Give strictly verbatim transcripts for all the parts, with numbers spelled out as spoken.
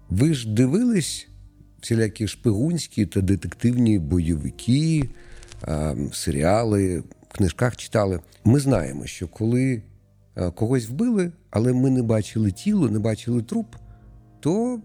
Ви ж дивились всілякі шпигунські та детективні бойовики, серіали, в книжках читали. Ми знаємо, що коли когось вбили, але ми не бачили тіло, не бачили труп, то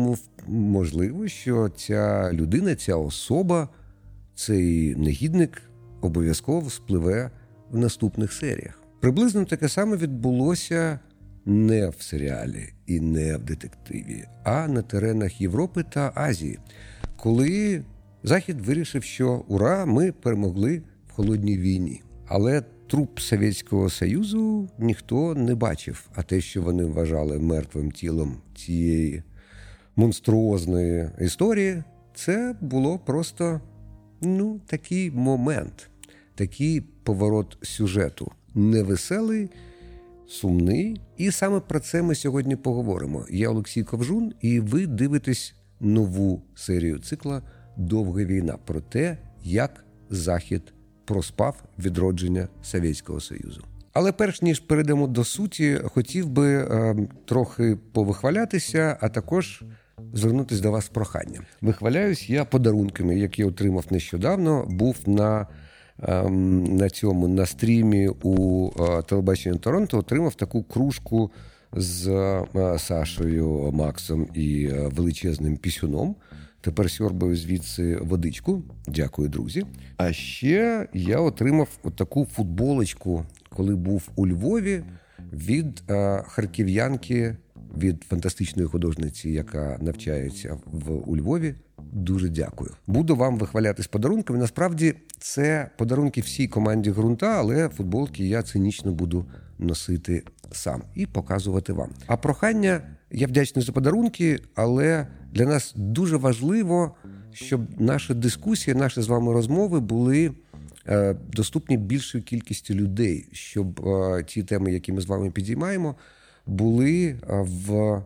можливо, що ця людина, ця особа, цей негідник обов'язково спливе в наступних серіях. Приблизно таке саме відбулося не в серіалі і не в детективі, а на теренах Європи та Азії, коли Захід вирішив, що ура, ми перемогли в холодній війні. Але труп Совєтського Союзу ніхто не бачив, а те, що вони вважали мертвим тілом цієї монструозної історії, це було просто, ну, такий момент, такий поворот сюжету. Невеселий, сумний. І саме про це ми сьогодні поговоримо. Я Олексій Ковжун, і ви дивитесь нову серію цикла «Довга війна» про те, як Захід проспав відродження Совєтського Союзу. Але перш ніж перейдемо до суті, хотів би е, трохи повихвалятися, а також звернутися до вас з проханням. Вихваляюсь я подарунками, які отримав нещодавно. Був на, е, на цьому, на стрімі у е, телебаченні Торонто, отримав таку кружку з е, Сашою, Максом і е, величезним пісюном. Тепер сьорбаю звідси водичку. Дякую, друзі. А ще я отримав таку футболочку, коли був у Львові, від е, харків'янки, від фантастичної художниці, яка навчається в, у Львові. Дуже дякую. Буду вам вихвалятись подарунками. Насправді, це подарунки всій команді «Ґрунта», але футболки я цинічно буду носити сам і показувати вам. А прохання, я вдячний за подарунки, але для нас дуже важливо, щоб наші дискусії, наші з вами розмови були е, доступні більшій кількості людей, щоб е, ті теми, які ми з вами підіймаємо, були в,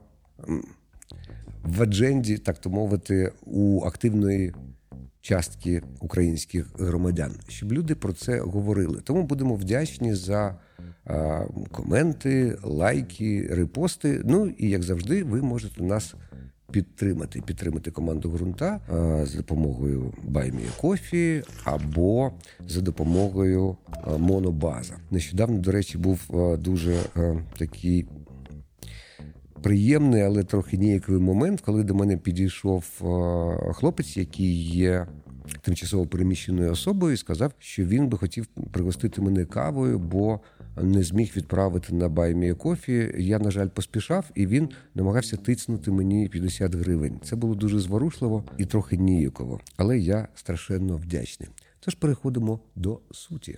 в адженді, так то мовити, у активної частки українських громадян, щоб люди про це говорили. Тому будемо вдячні за а, коменти, лайки, репости. Ну і, як завжди, ви можете нас підтримати. Підтримати команду «Ґрунта» а, за допомогою Buy Me a Coffee або за допомогою а, Монобаза. Нещодавно, до речі, був а, дуже а, такий приємний, але трохи ніяковий момент, коли до мене підійшов хлопець, який є тимчасово переміщеною особою, і сказав, що він би хотів пригостити мене кавою, бо не зміг відправити на Buy Me a Coffee. Я, на жаль, поспішав, і він намагався тицнути мені п'ятдесят гривень. Це було дуже зворушливо і трохи ніяково, але я страшенно вдячний. Тож переходимо до суті.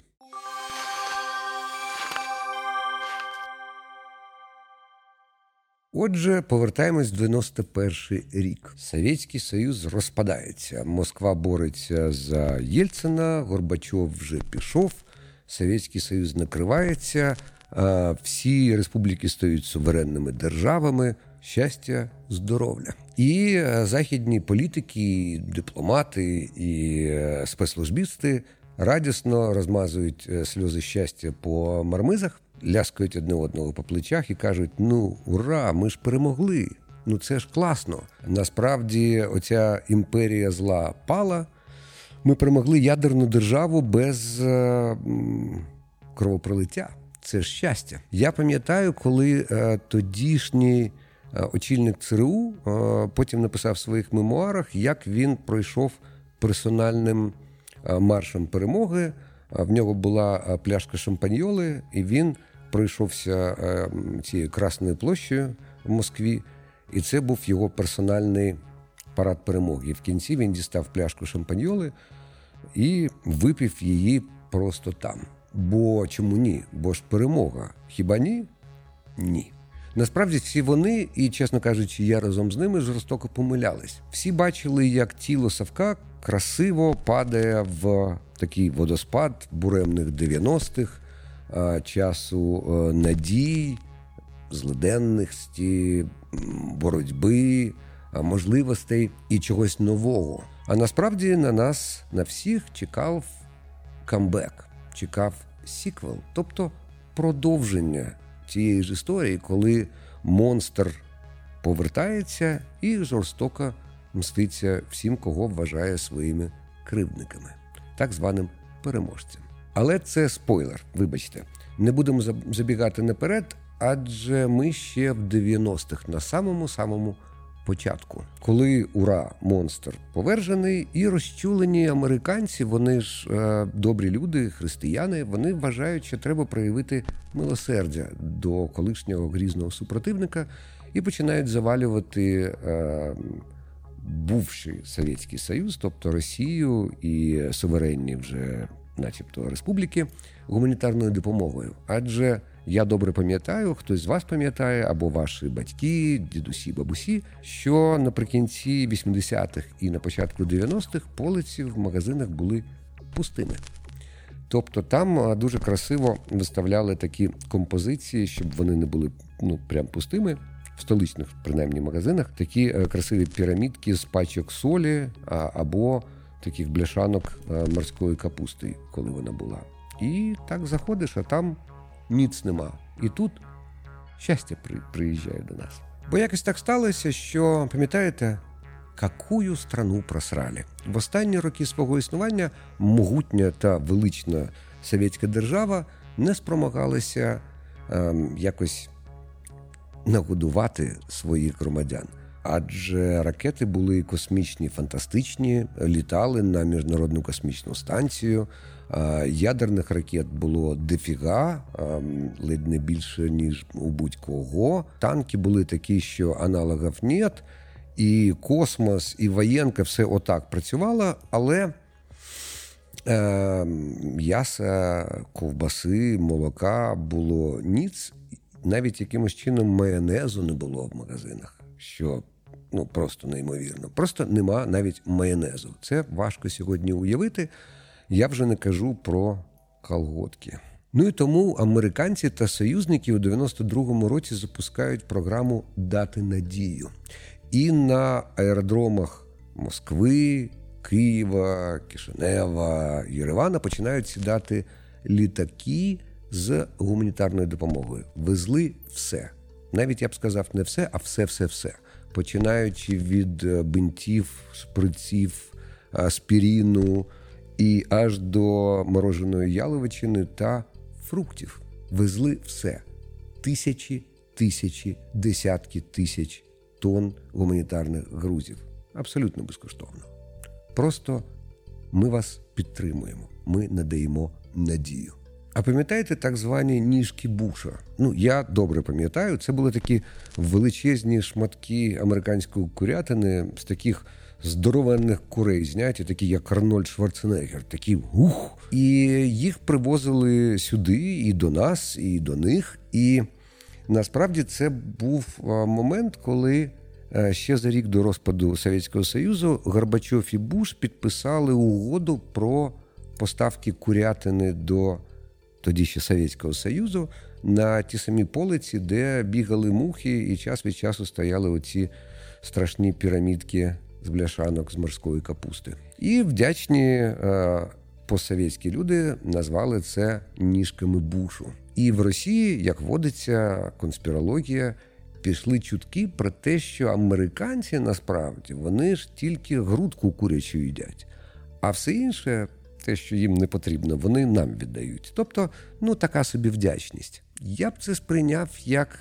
Отже, повертаємось в дев'яносто перший рік. Совєтський Союз розпадається. Москва бореться за Єльцина, Горбачов вже пішов, Совєтський Союз накривається, всі республіки стають суверенними державами, щастя, здоров'я. І західні політики, дипломати і спецслужбісти радісно розмазують сльози щастя по мармизах, ляскають одне одного по плечах і кажуть, ну, ура, ми ж перемогли, ну це ж класно. Насправді, оця імперія зла пала, ми перемогли ядерну державу без е- кровопролиття. Це ж щастя. Я пам'ятаю, коли е- тодішній е- очільник ЦРУ е- потім написав в своїх мемуарах, як він пройшов персональним е- маршем перемоги. В нього була пляшка шампаньоли, і він пройшовся цією Красною площею в Москві, і це був його персональний парад перемоги. І в кінці він дістав пляшку шампаньоли і випив її просто там. Бо чому ні? Бо ж перемога. Хіба ні? Ні. Насправді всі вони, і, чесно кажучи, я разом з ними жорстоко помилялись. Всі бачили, як тіло Савка красиво падає в такий водоспад буремних дев'яностих, часу надій, злиденності, боротьби, можливостей і чогось нового. А насправді на нас, на всіх, чекав камбек, чекав сіквел, тобто продовження цієї ж історії, коли монстр повертається і жорстоко мститься всім, кого вважає своїми кривдниками, так званим переможцям. Але це спойлер, вибачте. Не будемо забігати наперед, адже ми ще в дев'яностих, на самому-самому початку. Коли, ура, монстр повержений, і розчулені американці, вони ж е, добрі люди, християни, вони вважають, що треба проявити милосердя до колишнього грізного супротивника і починають завалювати е, бувший Совєтський Союз, тобто Росію і суверенні вже начебто республіки, гуманітарною допомогою. Адже я добре пам'ятаю, хтось з вас пам'ятає, або ваші батьки, дідусі, бабусі, що наприкінці вісімдесятих і на початку дев'яностих полиці в магазинах були пустими. Тобто там дуже красиво виставляли такі композиції, щоб вони не були ну прям пустими. В столичних, принаймні, магазинах такі красиві пірамідки з пачок солі або таких бляшанок морської капусти, коли вона була. І так заходиш, а там ніц нема. І тут щастя при, приїжджає до нас. Бо якось так сталося, що, пам'ятаєте, какую страну просрали? В останні роки свого існування могутня та велична совєтська держава не спромагалася ем, якось нагодувати своїх громадян. Адже ракети були космічні, фантастичні, літали на Міжнародну космічну станцію, ядерних ракет було дофіга, ледь не більше, ніж у будь-кого. Танки були такі, що аналогів нет, і космос, і воєнка, все отак працювало, але е, м'яса, ковбаси, молока було ніц, навіть якимось чином майонезу не було в магазинах, що ну просто неймовірно. Просто нема навіть майонезу. Це важко сьогодні уявити. Я вже не кажу про колготки. Ну і тому американці та союзники у дев'яносто другому році запускають програму «Дати надію». І на аеродромах Москви, Києва, Кишинева, Єревана починають сідати літаки з гуманітарною допомогою. Везли все. Навіть, я б сказав, не все, а все-все-все. Починаючи від бинтів, шприців, аспіріну і аж до мороженої яловичини та фруктів. Везли все. Тисячі, тисячі, десятки тисяч тонн гуманітарних грузів. Абсолютно безкоштовно. Просто ми вас підтримуємо. Ми надаємо надію. А пам'ятаєте так звані ніжки Буша? Ну, я добре пам'ятаю. Це були такі величезні шматки американської курятини з таких здоровенних курей, знаєте, такі як Арнольд Шварценеггер, такі ух. І їх привозили сюди і до нас, і до них. І насправді це був момент, коли ще за рік до розпаду Совєтського Союзу Горбачов і Буш підписали угоду про поставки курятини до тоді ще Совєтського Союзу на ті самі полиці, де бігали мухи і час від часу стояли оці страшні пірамідки з бляшанок з морської капусти. І вдячні е, постсовєтські люди назвали це ніжками Бушу. І в Росії, як водиться, конспірологія, пішли чутки про те, що американці насправді, вони ж тільки грудку курячу їдять, а все інше, те, що їм не потрібно, вони нам віддають. Тобто, ну, така собі вдячність. Я б це сприйняв як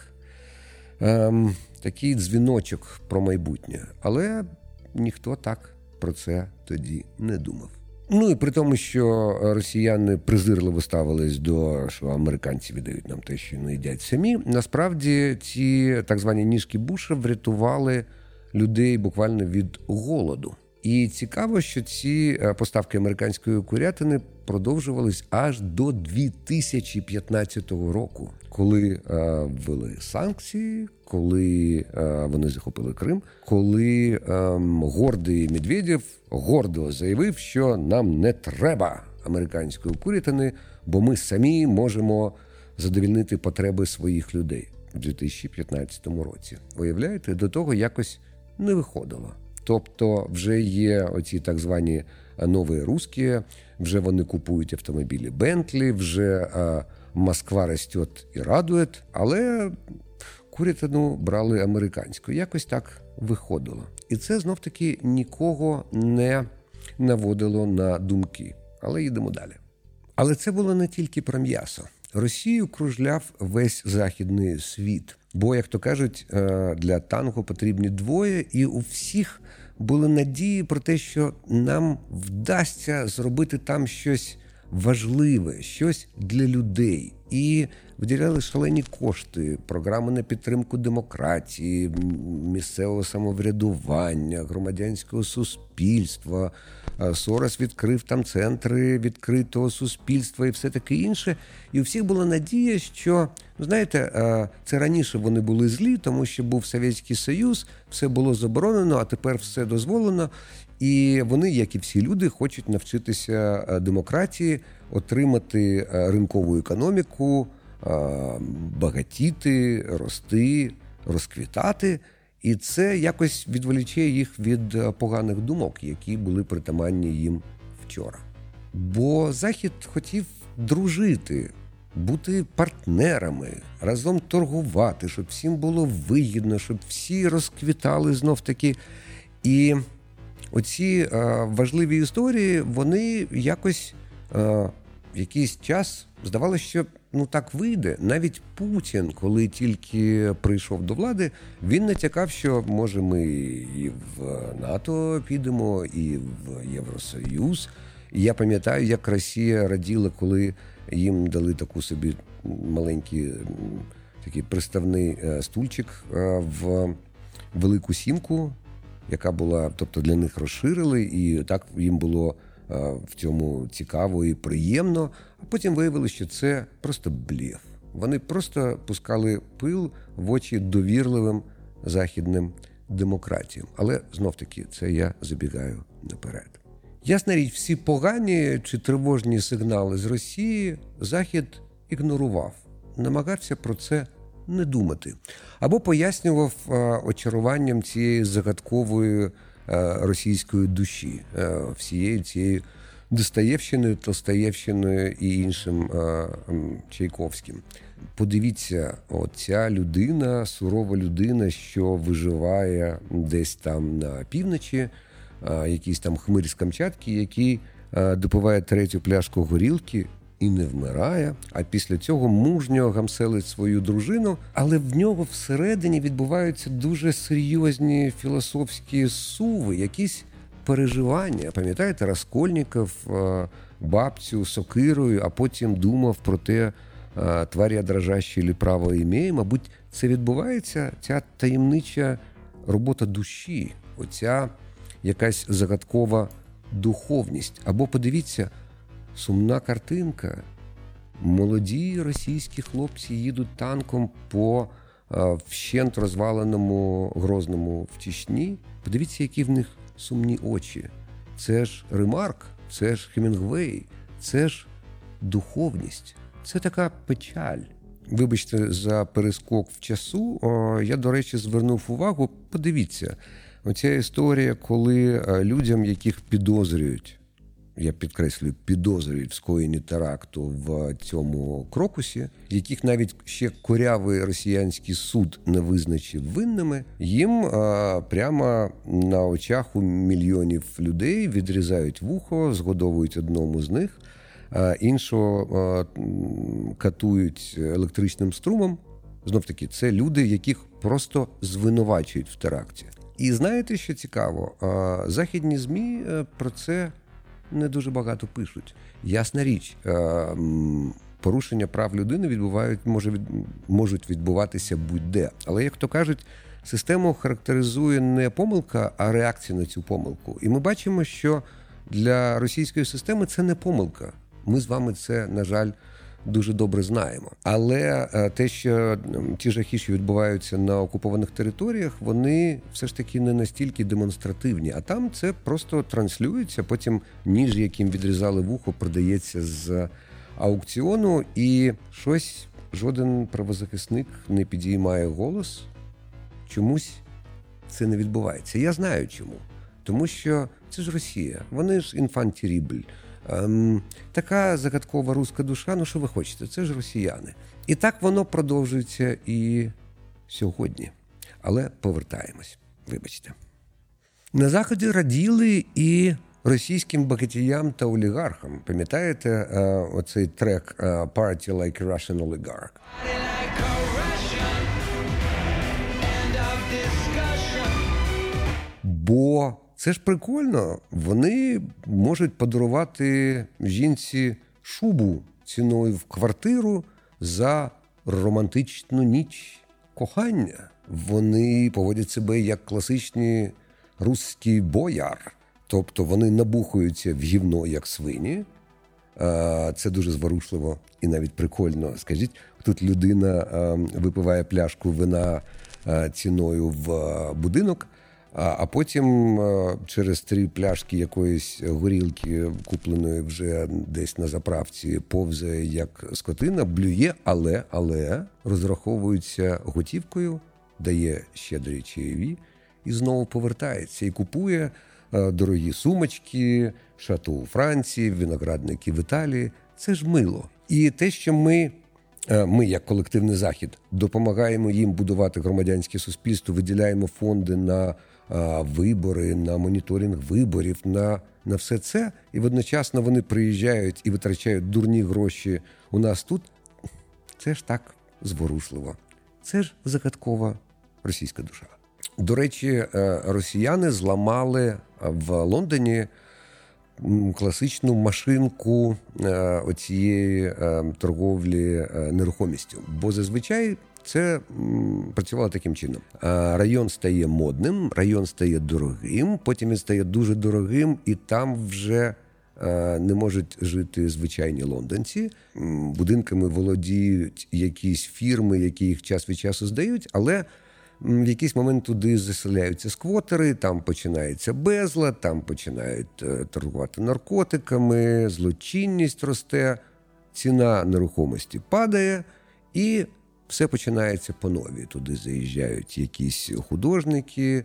ем, такий дзвіночок про майбутнє. Але ніхто так про це тоді не думав. Ну і при тому, що росіяни презирливо ставились до, що американці віддають нам те, що не їдять самі, насправді ці так звані ніжки Буша врятували людей буквально від голоду. І цікаво, що ці поставки американської курятини продовжувались аж до дві тисячі п'ятнадцятого року, коли е, ввели санкції, коли е, вони захопили Крим, коли е, гордий Медведєв гордо заявив, що нам не треба американської курятини, бо ми самі можемо задовольнити потреби своїх людей у дві тисячі п'ятнадцятому році. Виявляєте, до того якось не виходило. Тобто вже є оці так звані нові русські, вже вони купують автомобілі Бентлі, вже а, Москва росте і радує, але курятину брали американську. Якось так виходило. І це знов-таки нікого не наводило на думки. Але йдемо далі. Але це було не тільки про м'ясо. Росію кружляв весь західний світ. Бо, як то кажуть, для танку потрібні двоє, і у всіх були надії про те, що нам вдасться зробити там щось важливе, щось для людей. І виділяли шалені кошти, програми на підтримку демократії, місцевого самоврядування, громадянського суспільства. Сорос відкрив там центри відкритого суспільства і все таке інше. І у всіх була надія, що, знаєте, це раніше вони були злі, тому що був Совєтський Союз, все було заборонено, а тепер все дозволено. І вони, як і всі люди, хочуть навчитися демократії, отримати ринкову економіку, багатіти, рости, розквітати. І це якось відволіче їх від поганих думок, які були притаманні їм вчора. Бо Захід хотів дружити, бути партнерами, разом торгувати, щоб всім було вигідно, щоб всі розквітали знов-таки. І оці е, важливі історії, вони якось е, якийсь час здавалося, що ну так вийде. Навіть Путін, коли тільки прийшов до влади, він натякав, що може ми і в НАТО підемо, і в Євросоюз. І я пам'ятаю, як Росія раділа, коли їм дали таку собі маленький такий приставний стульчик в Велику Сімку, яка була, тобто для них розширили, і так їм було в цьому цікаво і приємно. А потім виявилося, що це просто блеф. Вони просто пускали пил в очі довірливим західним демократіям. Але, знов-таки, це я забігаю наперед. Ясна річ, всі погані чи тривожні сигнали з Росії Захід ігнорував. Намагався про це не думати. Або пояснював очаруванням цієї загадкової російської душі, всією цією Достоєвщиною, Толстоєвщиною і іншим Чайковським. Подивіться, оця людина, сурова людина, що виживає десь там на півночі, якийсь там хмирь з Камчатки, який допиває третю пляшку горілки і не вмирає, а після цього мужньо гамселить свою дружину, але в нього всередині відбуваються дуже серйозні філософські суви, якісь переживання. Пам'ятаєте, Раскольніков бабцю сокирою, а потім думав про те, тварь я дрожаща чи право імеє. Мабуть, це відбувається, ця таємнича робота душі, оця якась загадкова духовність. Або подивіться, сумна картинка. Молоді російські хлопці їдуть танком по вщент розваленому Грозному в Чечні. Подивіться, які в них сумні очі. Це ж Ремарк, це ж Хемінгвей, це ж духовність. Це така печаль. Вибачте за перескок в часу. Я, до речі, звернув увагу. Подивіться, оця історія, коли людям, яких підозрюють, я підкреслюю, підозрюють в скоєнні теракту в цьому Крокусі, яких навіть ще корявий росіянський суд не визначив винними, їм а, прямо на очах у мільйонів людей відрізають вухо, згодовують одному з них, а іншого а, катують електричним струмом. Знов-таки, це люди, яких просто звинувачують в теракті. І знаєте, що цікаво? А, західні ЗМІ про це не дуже багато пишуть. Ясна річ, порушення прав людини відбувають, може, від, можуть відбуватися будь-де. Але, як то кажуть, систему характеризує не помилка, а реакція на цю помилку. І ми бачимо, що для російської системи це не помилка. Ми з вами це, на жаль, дуже добре знаємо. Але те, що ті жахи, що відбуваються на окупованих територіях, вони все ж таки не настільки демонстративні. А там це просто транслюється, потім ніж, яким відрізали вухо, продається з аукціону, і щось жоден правозахисник не підіймає голос. Чомусь це не відбувається. Я знаю чому. Тому що це ж Росія. Вони ж enfant terrible. Ем, така загадкова руська душа, ну що ви хочете, це ж росіяни. І так воно продовжується і сьогодні. Але повертаємось. Вибачте. На Заході раділи і російським багатіям та олігархам. Пам'ятаєте оцей трек «Party like a Russian oligarch»? Бо це ж прикольно. Вони можуть подарувати жінці шубу ціною в квартиру за романтичну ніч кохання. Вони поводять себе як класичні русські бояр. Тобто вони набухаються в гівно, як свині. Це дуже зворушливо і навіть прикольно. Скажіть, тут людина випиває пляшку вина ціною в будинок, а потім через три пляшки якоїсь горілки, купленої вже десь на заправці, повзає як скотина, блює, але, але розраховується готівкою, дає щедрі чаєві і знову повертається і купує дорогі сумочки, шато у Франції, виноградники в Італії. Це ж мило. І те, що ми, ми як колективний Захід, допомагаємо їм будувати громадянське суспільство, виділяємо фонди на вибори, на моніторинг виборів, на, на все це, і водночасно вони приїжджають і витрачають дурні гроші у нас тут, це ж так зворушливо. Це ж загадкова російська душа. До речі, росіяни зламали в Лондоні класичну машинку оцієї торговлі нерухомістю. Бо зазвичай це працювало таким чином. Район стає модним, район стає дорогим, потім він стає дуже дорогим, і там вже не можуть жити звичайні лондонці. Будинками володіють якісь фірми, які їх час від часу здають, але в якийсь момент туди заселяються сквотери, там починається безлад, там починають торгувати наркотиками, злочинність росте, ціна нерухомості падає, і все починається по новій. Туди заїжджають якісь художники,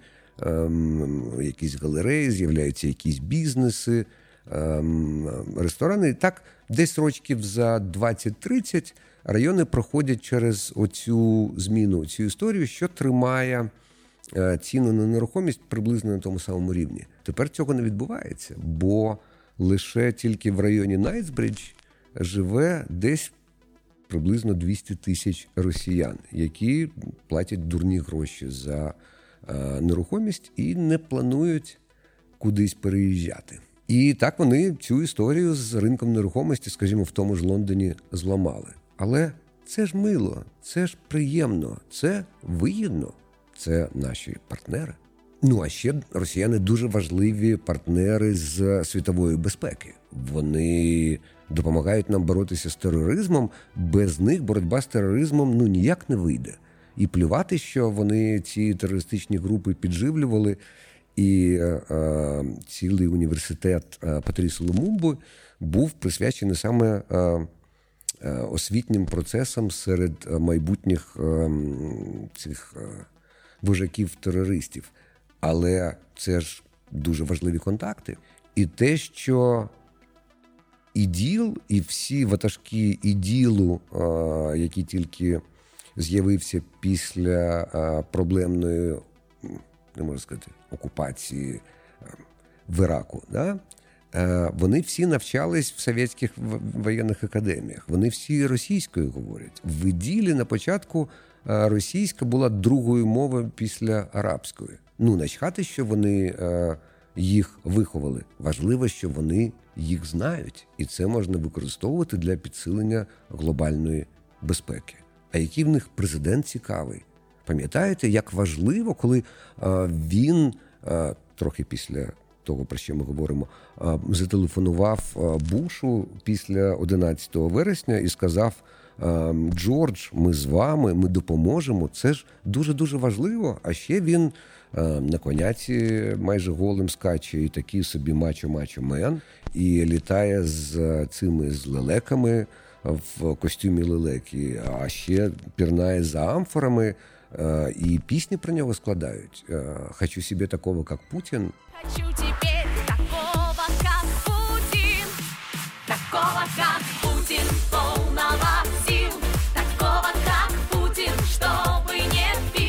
якісь галереї, з'являються якісь бізнеси, ресторани. І так, десь років за двадцять-тридцять райони проходять через оцю зміну, цю історію, що тримає ціну на нерухомість приблизно на тому самому рівні. Тепер цього не відбувається, бо лише тільки в районі Найтсбридж живе десь приблизно двісті тисяч росіян, які платять дурні гроші за нерухомість і не планують кудись переїжджати. І так вони цю історію з ринком нерухомості, скажімо, в тому ж Лондоні зламали. Але це ж мило, це ж приємно, це вигідно, це наші партнери. Ну, а ще росіяни дуже важливі партнери з світової безпеки. Вони допомагають нам боротися з тероризмом. Без них боротьба з тероризмом ну ніяк не вийде. І плювати, що вони ці терористичні групи підживлювали, і е, цілий університет е, Патрісі Лумумби був присвячений саме е, е, освітнім процесам серед майбутніх е, цих е, вожаків-терористів. Але це ж дуже важливі контакти. І те, що іділ, і всі ватажки іділу, е, які тільки з'явився після е, проблемної, не можу сказати, окупації в Іраку, да? Вони всі навчались в совєтських воєнних академіях. Вони всі російською говорять. В іділі на початку російська була другою мовою після арабської. Ну, начхати, що вони їх виховали. Важливо, що вони їх знають. І це можна використовувати для підсилення глобальної безпеки. А який в них президент цікавий? Пам'ятаєте, як важливо, коли він, трохи після того, про що ми говоримо, зателефонував Бушу після одинадцятого вересня і сказав: Джордж, ми з вами, ми допоможемо. Це ж дуже-дуже важливо. А ще він на коняці майже голим скаче і такий собі мачо-мачо-мен, і літає з цими з лелеками в костюмі лелеки, а ще пірнає за амфорами, і пісні про нього складають. «Хочу себе такого, как Путин». Хочу теперь такого, как Путин, такого, как Путин, полного сил, такого, как Путин, чтобы не пил.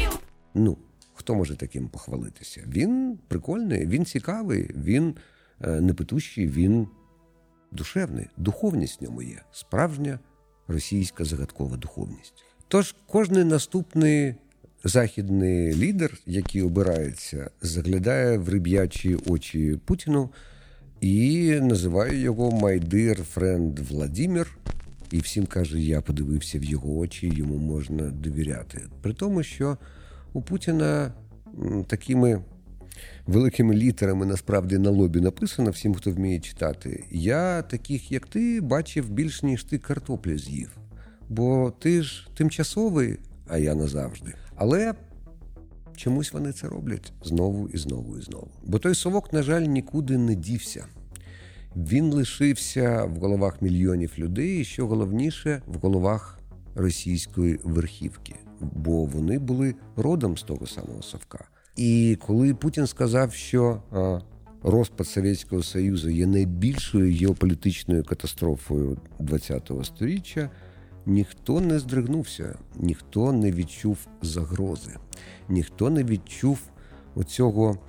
хто може таким похвалитися? Він прикольний, він цікавий, він непитущий, він душевний. Духовність в ньому є. Справжня російська загадкова духовність. Тож кожний наступний західний лідер, який обирається, заглядає в риб'ячі очі Путіну і називає його «My dear friend Владимир». І всім каже, я подивився в його очі, йому можна довіряти. При тому, що у Путіна такими великими літерами насправді на лобі написано, всім, хто вміє читати, я таких, як ти, бачив більш, ніж ти картоплі з'їв. Бо ти ж тимчасовий, а я назавжди. Але чомусь вони це роблять знову і знову і знову. Бо той совок, на жаль, нікуди не дівся. Він лишився в головах мільйонів людей, і, що головніше, в головах російської верхівки. Бо вони були родом з того самого совка. І коли Путін сказав, що а, розпад Совєтського Союзу є найбільшою геополітичною катастрофою ХХ століття, ніхто не здригнувся, ніхто не відчув загрози, ніхто не відчув оцього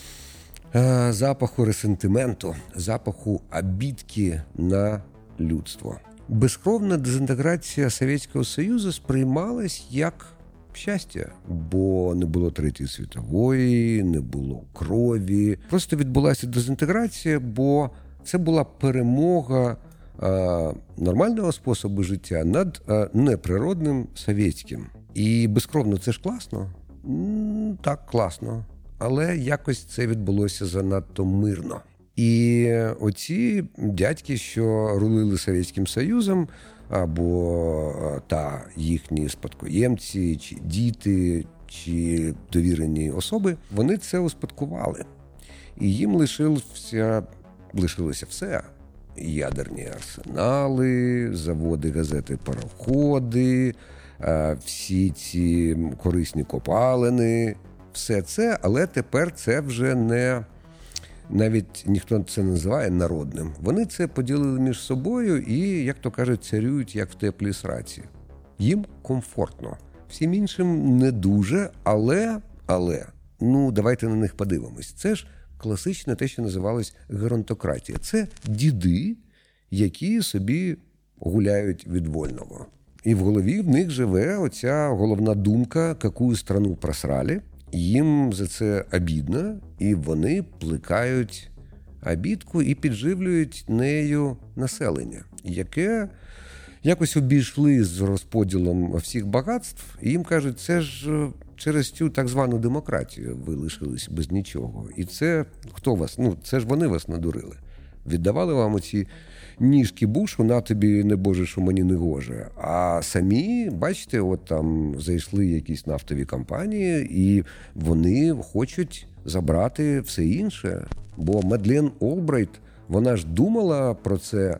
а, запаху ресентименту, запаху обідки на людство. Безкровна дезінтеграція Совєтського Союзу сприймалась як щастя, бо не було Третьої світової, не було крові. Просто відбулася дезінтеграція, бо це була перемога а, нормального способу життя над а, неприродним совєтським. І безкровно це ж класно? М, так, класно. Але якось це відбулося занадто мирно. І оці дядьки, що рулили Совєтським Союзом, або та їхні спадкоємці, чи діти, чи довірені особи, вони це успадкували. І їм лишилося, лишилося все. Ядерні арсенали, заводи, газети, пароходи, всі ці корисні копалини, все це, але тепер це вже не... Навіть ніхто це не називає народним. Вони це поділили між собою і, як то кажуть, царюють, як в теплій сраці. Їм комфортно. Всім іншим не дуже, але, але, ну, давайте на них подивимось. Це ж класичне те, що називалось геронтократія. Це діди, які собі гуляють від вольного. І в голові в них живе оця головна думка, яку страну просрали. Їм за це обідно, і вони плекають обідку і підживлюють нею населення, яке якось обійшли з розподілом всіх багатств, і їм кажуть, це ж через цю так звану демократію ви лишились без нічого. І це хто вас? Ну, це ж вони вас надурили. Віддавали вам оці ніжки Бушу, на тобі не боже, що мені не гоже. А самі, бачите, от там зайшли якісь нафтові компанії, і вони хочуть забрати все інше. Бо Мадлен Олбрайт, вона ж думала про це,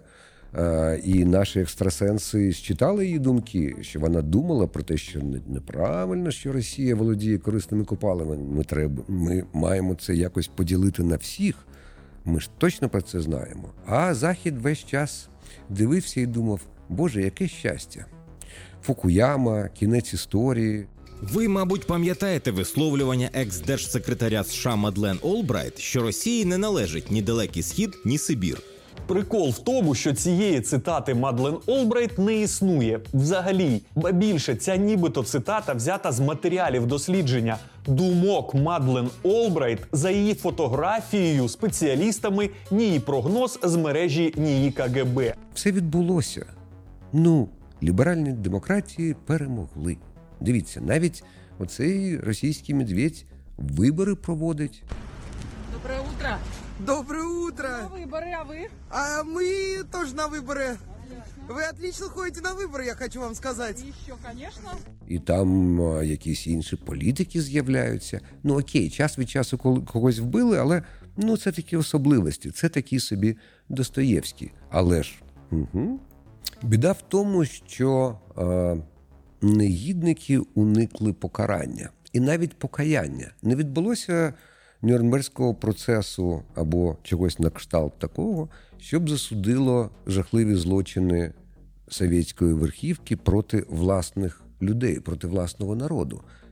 і наші екстрасенси считали її думки, що вона думала про те, що неправильно, що Росія володіє корисними копалинами. Ми, треба, ми маємо це якось поділити на всіх. Ми ж точно про це знаємо. А Захід весь час дивився і думав, боже, яке щастя. Фукуяма, кінець історії. Ви, мабуть, пам'ятаєте висловлювання екс-держсекретаря США Мадлен Олбрайт, що Росії не належить ні Далекий Схід, ні Сибір. Прикол в тому, що цієї цитати Мадлен Олбрайт не існує взагалі. Ба більше, ця нібито цитата взята з матеріалів дослідження думок Мадлен Олбрайт за її фотографією спеціалістами НІІ прогноз з мережі НІІ КГБ. Все відбулося. Ну, ліберальні демократії перемогли. Дивіться, навіть оцей російський медведь вибори проводить. Доброе утро. Доброе утро! На выборы, а вы? А мы тоже на выборы. Вы отлично ходите на выборы, я хочу вам сказать. Еще, конечно. І там а, якісь інші політики з'являються. Ну окей, час від часу когось вбили, але ну, це такі особливості, це такі собі Достоєвські. Але ж угу. Біда в тому, що а, негідники уникли покарання. І навіть покаяння. Не відбулося Нюрнберзького процесу або чогось на кшталт такого, щоб засудило жахливі злочини совєтської верхівки проти власних людей, проти власного народу.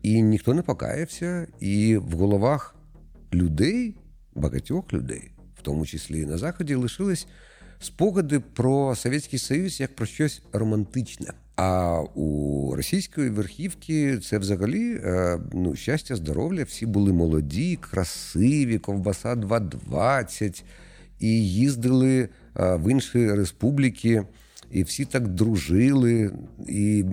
І ніхто не покаявся, і в головах людей, багатьох людей, в тому числі і на Заході, лишились спогади про Совєтський Союз як про щось романтичне. А у російської верхівки це взагалі ну, щастя, здоров'я, всі були молоді, красиві, ковбаса два двадцять, і їздили в інші республіки, і всі так дружили, і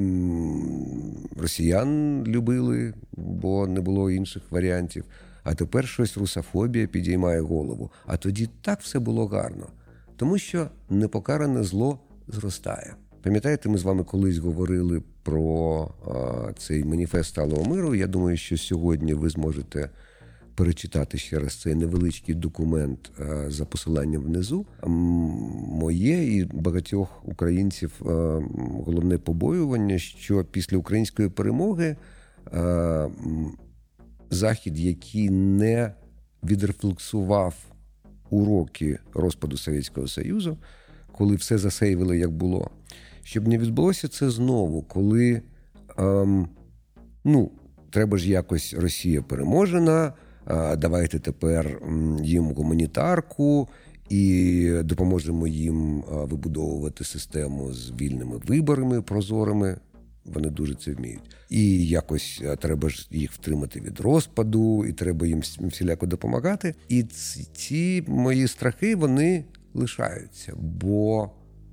росіян любили, бо не було інших варіантів. А тепер щось русофобія підіймає голову. А тоді так все було гарно. Тому що непокаране зло зростає. Пам'ятаєте, ми з вами колись говорили про а, цей маніфест сталого миру. Я думаю, що сьогодні ви зможете перечитати ще раз цей невеличкий документ а, за посиланням внизу. Моє і багатьох українців а, головне побоювання, що після української перемоги а, Захід, який не відрефлексував уроки розпаду Совєтського Союзу, коли все засейвили, як було, щоб не відбулося це знову, коли, ем, ну, треба ж якось Росія переможена, а давайте тепер їм гуманітарку і допоможемо їм вибудовувати систему з вільними виборами прозорими. Вони дуже це вміють. І якось треба ж їх втримати від розпаду, і треба їм всіляко допомагати. І ці, ці мої страхи, вони лишаються, бо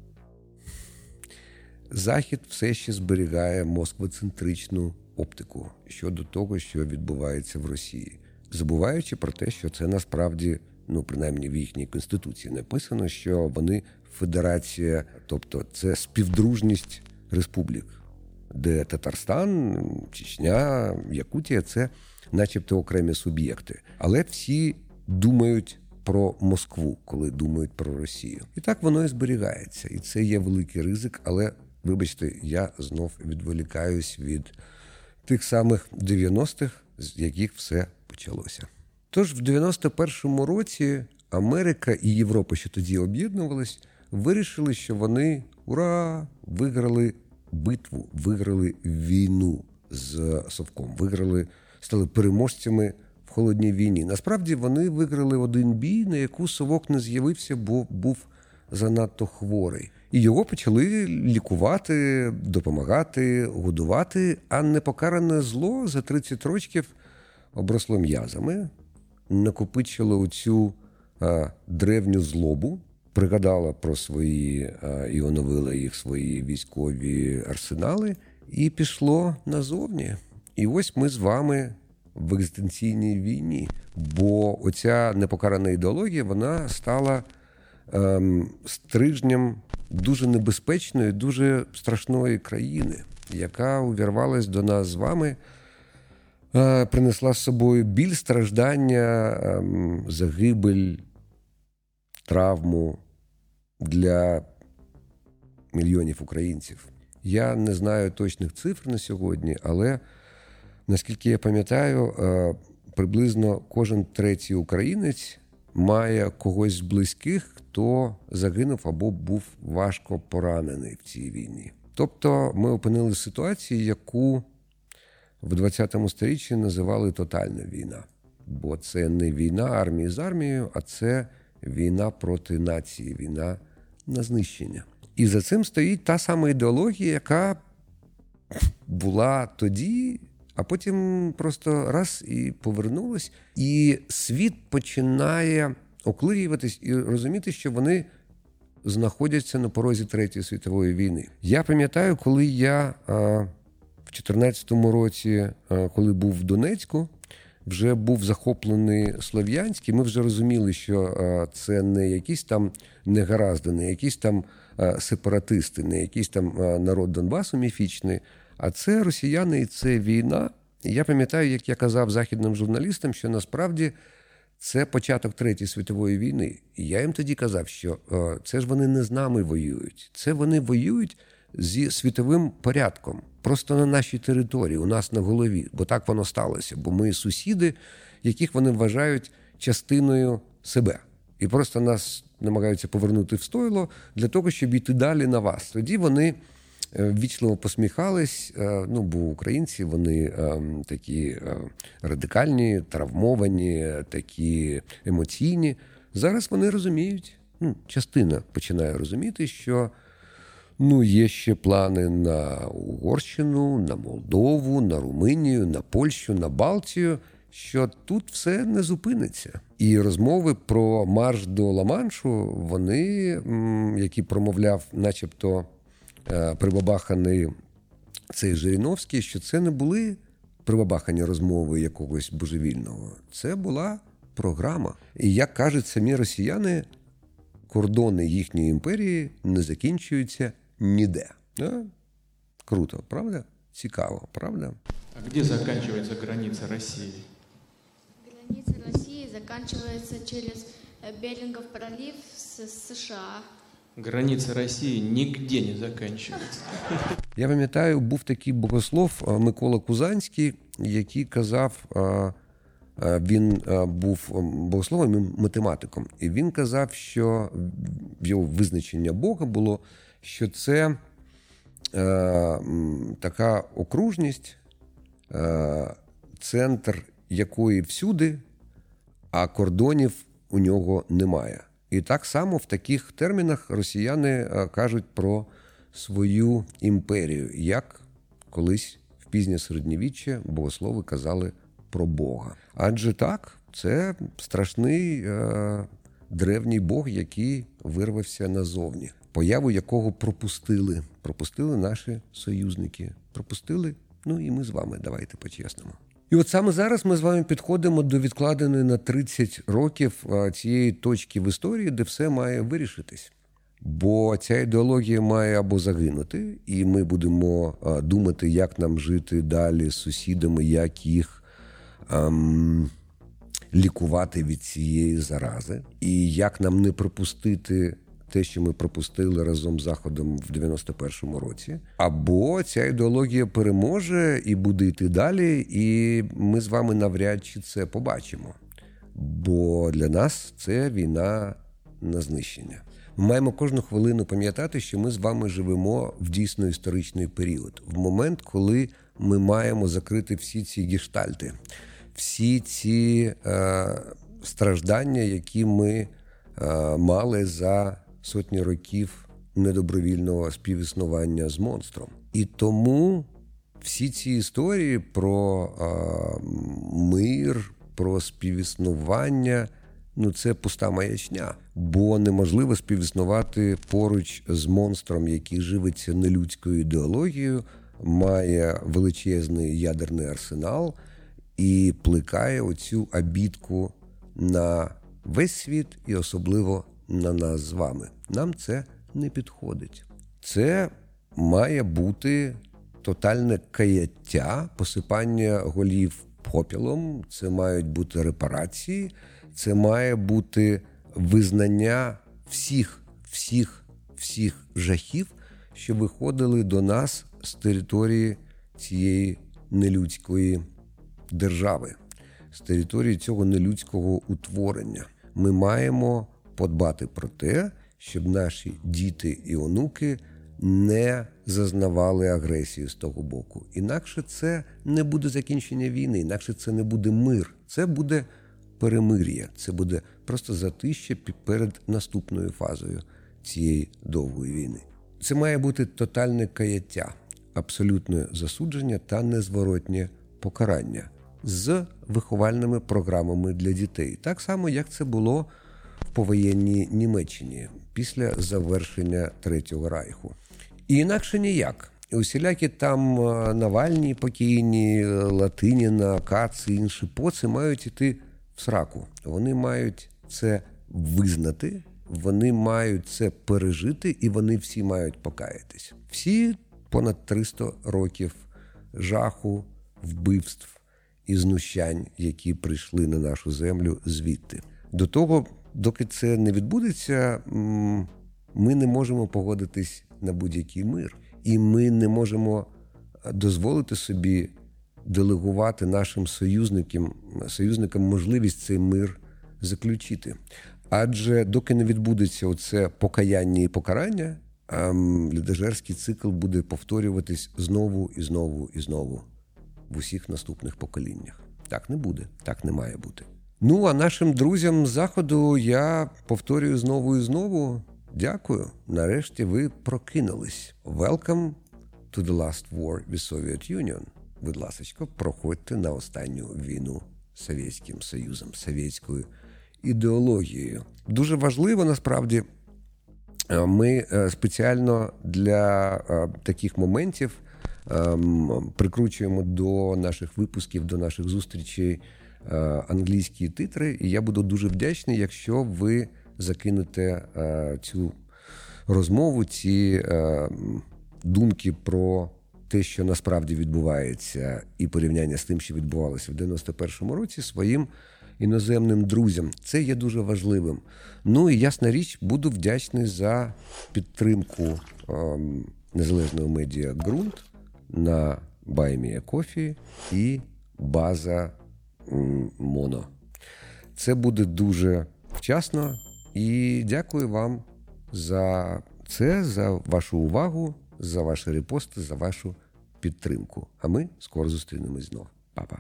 Захід все ще зберігає москвоцентричну оптику щодо того, що відбувається в Росії. Забуваючи про те, що це насправді, ну, принаймні в їхній конституції написано, що вони федерація, тобто це співдружність республік, де Татарстан, Чечня, Якутія – це начебто окремі суб'єкти. Але всі думають про Москву, коли думають про Росію. І так воно і зберігається. І це є великий ризик, але, вибачте, я знов відволікаюсь від тих самих дев'яностих, з яких все почалося. Тож в дев'яносто першому році Америка і Європа, що тоді об'єднувались, вирішили, що вони, ура, виграли битву, виграли війну з Совком, виграли, стали переможцями в холодній війні. Насправді вони виграли один бій, на яку Совок не з'явився, бо був занадто хворий. І його почали лікувати, допомагати, годувати, а непокаране зло за тридцять років обросло м'язами, накопичило оцю а, древню злобу, пригадала про свої а, і оновила їх свої військові арсенали і пішло назовні. І ось ми з вами в екзистенційній війні, бо оця непокарана ідеологія, вона стала ем, стрижнем дуже небезпечної, дуже страшної країни, яка увірвалась до нас з вами, е, принесла з собою біль, страждання, е, загибель, травму для мільйонів українців. Я не знаю точних цифр на сьогодні, але, наскільки я пам'ятаю, приблизно кожен третій українець має когось з близьких, хто загинув або був важко поранений в цій війні. Тобто ми опинилися в ситуації, яку в двадцятому сторіччі називали тотальна війна. Бо це не війна армії з армією, а це війна проти нації, війна на знищення. І за цим стоїть та сама ідеологія, яка була тоді, а потім просто раз і повернулась. І світ починає оклеюватись і розуміти, що вони знаходяться на порозі Третьої світової війни. Я пам'ятаю, коли я а, в чотирнадцятому році, а, коли був в Донецьку, вже був захоплений Слов'янськ, і ми вже розуміли, що а, це не якісь там негаразди, не якісь там а, сепаратисти, не якийсь там а, народ Донбасу міфічний, а це росіяни і це війна. І я пам'ятаю, як я казав західним журналістам, що насправді це початок Третьої світової війни. І я їм тоді казав, що а, це ж вони не з нами воюють, це вони воюють зі світовим порядком. Просто на нашій території, у нас на голові. Бо так воно сталося. Бо ми сусіди, яких вони вважають частиною себе. І просто нас намагаються повернути в стойло для того, щоб йти далі на вас. Тоді вони ввічливо посміхались, ну, бо українці, вони такі радикальні, травмовані, такі емоційні. Зараз вони розуміють, ну, частина починає розуміти, що ну, є ще плани на Угорщину, на Молдову, на Румунію, на Польщу, на Балтію, що тут все не зупиниться. І розмови про марш до Ла-Маншу, вони, які промовляв начебто прибабаханий цей Жириновський, що це не були прибабахані розмови якогось божевільного. Це була програма. І, як кажуть самі росіяни, кордони їхньої імперії не закінчуються ніде. А? Круто, правда? Цікаво, правда? А где заканчивается граница России? Граница России заканчивается через Берингов пролив с США. Граница России нигде не заканчивается. Я пам'ятаю, був такий богослов Микола Кузанський, який казав, він був богословом і математиком, і він казав, що його визначення Бога було, що це е, така окружність, е, центр якої всюди, а кордонів у нього немає. І так само в таких термінах росіяни кажуть про свою імперію, як колись в пізнє середньовіччя богослови казали про Бога. Адже так, це страшний е, древній Бог, який вирвався назовні, появу якого пропустили. Пропустили наші союзники. Пропустили, ну і ми з вами, давайте по-чесному. І от саме зараз ми з вами підходимо до відкладеної на тридцять років цієї точки в історії, де все має вирішитись. Бо ця ідеологія має або загинути, і ми будемо думати, як нам жити далі з сусідами, як їх ем, лікувати від цієї зарази, і як нам не пропустити те, що ми пропустили разом з Заходом в дев'яносто першому році. Або ця ідеологія переможе і буде йти далі, і ми з вами навряд чи це побачимо. Бо для нас це війна на знищення. Ми маємо кожну хвилину пам'ятати, що ми з вами живемо в дійсно історичний період. В момент, коли ми маємо закрити всі ці гештальти, всі ці е, страждання, які ми е, мали за сотні років недобровільного співіснування з монстром. І тому всі ці історії про е, мир, про співіснування, ну це пуста маячня. Бо неможливо співіснувати поруч з монстром, який живиться нелюдською ідеологією, має величезний ядерний арсенал і плекає оцю обідку на весь світ і особливо на нас з вами. Нам це не підходить. Це має бути тотальне каяття, посипання голів попілом, це мають бути репарації, це має бути визнання всіх, всіх, всіх жахів, що виходили до нас з території цієї нелюдської держави, з території цього нелюдського утворення. Ми маємо подбати про те, щоб наші діти і онуки не зазнавали агресії з того боку. Інакше це не буде закінчення війни, інакше це не буде мир. Це буде перемир'я, це буде просто затища перед наступною фазою цієї довгої війни. Це має бути тотальне каяття, абсолютне засудження та незворотнє покарання з виховальними програмами для дітей. Так само, як це було в повоєнній Німеччині після завершення Третього Райху. І інакше ніяк. Усілякі там Навальні покійні, Латиніна, Кац і інші поци мають іти в сраку. Вони мають це визнати, вони мають це пережити, і вони всі мають покаятись. Всі понад триста років жаху, вбивств і знущань, які прийшли на нашу землю звідти. До того, доки це не відбудеться, ми не можемо погодитись на будь-який мир. І ми не можемо дозволити собі делегувати нашим союзникам, союзникам можливість цей мир заключити. Адже доки не відбудеться оце покаяння і покарання, людожерський цикл буде повторюватись знову і знову і знову в усіх наступних поколіннях. Так не буде, так не має бути. Ну, а нашим друзям з Заходу я повторюю знову і знову. Дякую. Нарешті ви прокинулись. Welcome to the last war with Soviet Union. Будь ласочка, проходьте на останню війну з Совєтським Союзом, совєтською ідеологією. Дуже важливо, насправді, ми спеціально для таких моментів прикручуємо до наших випусків, до наших зустрічей англійські титри. І я буду дуже вдячний, якщо ви закинете цю розмову, ці думки про те, що насправді відбувається, і порівняння з тим, що відбувалося в дев'яносто першому році, своїм іноземним друзям. Це є дуже важливим. Ну і, ясна річ, буду вдячний за підтримку ем, незалежного медіа «Ґрунт» на BuyMeACoffee і база ем, «Моно». Це буде дуже вчасно. І дякую вам за це, за вашу увагу, за ваші репости, за вашу підтримку. А ми скоро зустрінемось знов. Па-па.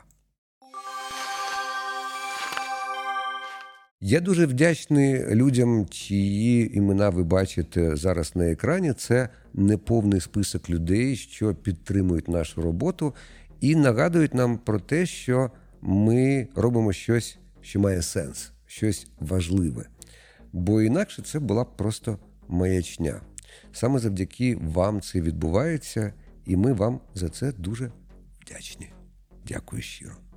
Я дуже вдячний людям, чиї імена ви бачите зараз на екрані. Це неповний список людей, що підтримують нашу роботу і нагадують нам про те, що ми робимо щось, що має сенс, щось важливе. Бо інакше це була б просто маячня. Саме завдяки вам це відбувається, і ми вам за це дуже вдячні. Дякую щиро.